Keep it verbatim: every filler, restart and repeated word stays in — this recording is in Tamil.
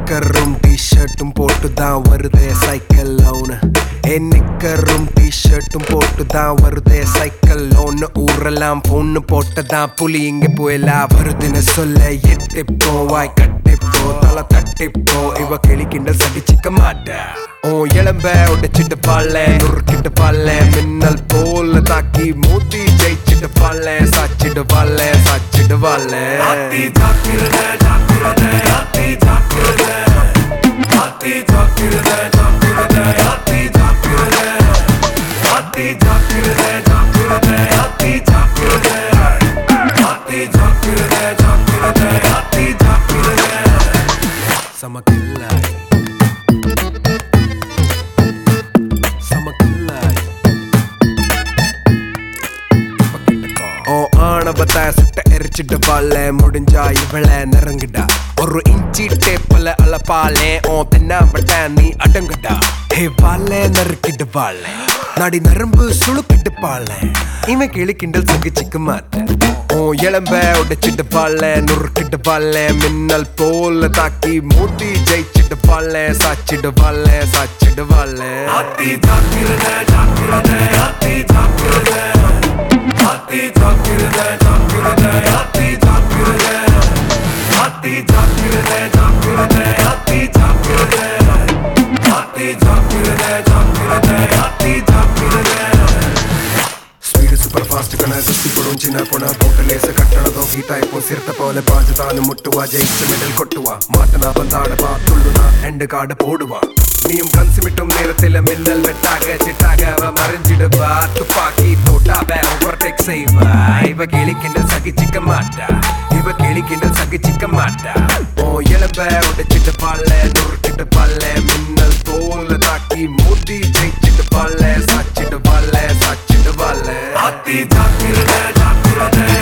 நிக்கரும் டி-ஷர்ட்டும் போட்டு தான் வருதே சைக்கிள் லோனு. ஏ நிக்கரும் டி-ஷர்ட்டும் போட்டு தான் வருதே சைக்கிள் லோனு. ஊரெல்லாம் பொண்ணு போட்டதான் புலி இங்க போயலா வருதுன்னு சொல்ல எட்டிப்போ வாய் கட்டிப்போ தலை தட்டிப்போ இவ கிளி கிண்டல் சகிச்சிக்க மாட்டா. ஓ இளம்ப உடைச்சிட்டு பால நுறுக்கிட்டு பால மின்னல் போல தாக்கி மூத்தி ஜெயிச்சிட்டு பால சாச்சிட்டு பால சாச்சிட்டு பால. Samakillaay Samakillaay ஓ ஆணவத்தை சுட்ட எரிச்சிட்டு பால முடிஞ்சா இவள நெருங்கிடா. ஒரு இன்ச்சி டேப்பல அளப்பாலே ஓ தென்னாம்பட்ட நீ அடங்குடா. ஹே பால நறுக்கிட்டு பால நாடி நரம்பு சுழுக்கிட்டு பால இவன் கிளி கிண்டல் சகிச்சிக்க மாட்டேன். ஓ இளம்ப உடைச்சிட்டு பால நுறுக்கிட்டு பால மின்னல் போல தாக்கி மூட்டி ஜெயிச்சிட்டு பால சாச்சிட்டு பால சாச்சிட்டு பால. ஸ்பீடு சூப்பர் ஃபாஸ்ட் கன சுத்தி போடும் சின்ன பொண்ணா போட்டு லேச கட்டணதும் ஹீட்டா இப்போ சிறுத்த போல பாஜதானு முட்டுவா ஜெயிச்ச மெடல் கொட்டுவா மாட்டனா பந்தாடவா துள்ளுனா எண்டு காடு போடுவா. நீயும் கன்சுமிட்டும் நேரத்தில் மின்னல் வெட்டாக சிட்டாக அவ மறைஞ்சிடுவா துப்பாக்கி போட்டாவ ஓவர்டேக் செய்வா. இவ கிளி கிண்டல் சகிச்சிக்க மாட்டா இவ கிளி கிண்டல் சகிச்சிக்க மாட்டா. ஓ இளம்ப உடைச்சிட்டு பால நுறுக்கிட்டு பால மின்னல் போல தாக்கி மூட்டி ஜெயிச்சிட்டு பால சாச்சிட்டு பால சாச்சிட்டு பால.